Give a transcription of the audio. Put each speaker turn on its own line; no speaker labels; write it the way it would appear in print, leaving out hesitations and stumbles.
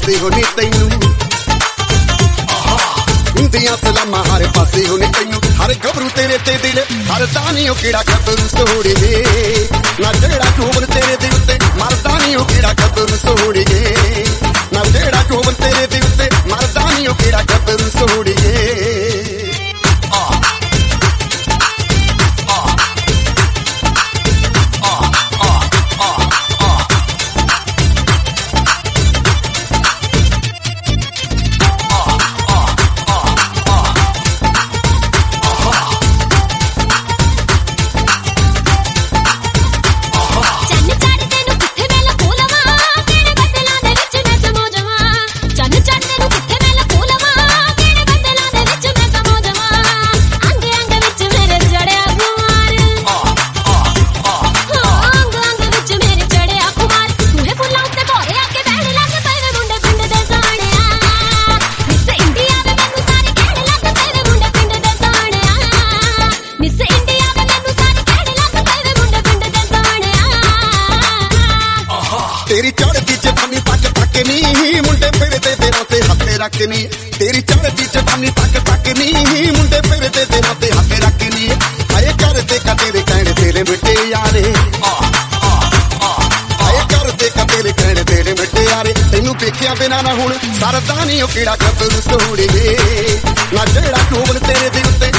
पासे होनी तैनू ਹੁੰਦੀਆਂ ਸਲਾਮਾਂ ਹਰ ਪਾਸੇ ਹੋਣੀ ਤੈਨੂੰ ਹਰ ਗੱਭਰੂ ਤੇਰੇ ਤੇ ਦਿਲ ਹਰਦਾ ਨਹੀਂ ਉਹ ਕਿਹੜਾ ਗੱਭਰੂ ਸੋਹਣੀਏ ਨਾ ਜਿਹੜਾ ਚੋਬਨ ਤੇਰੇ ਦੇ ਉੱਤੇ ਮਰਦਾ ਨਹੀਂ ਉਹ ਕਿਹੜਾ ਗੱਭਰੂ ਸੋਹਣੀਏ ਨਾ ਜਿਹੜਾ ਚੋਬਨ ਤੇਰੇ ਦੇ ਉੱਤੇ ਮਰਦਾ ਨਹੀਂ ਉਹ ਕਿਹੜਾ ਗੱਭਰੂ ਸੋਹਣੀਏ तेरी चढ़ती जवानी तक तक नी मुंडे फिरते तेरा ते हथे रखनी तेरी चढ़ती जवानी तक तक नी मुंडे फिरते तेरा ते हथे रखनी आए करते का तेरे कहने तेरे मिटे यारे आए करते का तेरे कहने तेरे मिटे यारे तेनू देखिया बिना ना हुण सरदा नहीं ओ किहड़ा गब्बरू सोहणीए ना जेड़ा चोबन तेरे दे उत्ते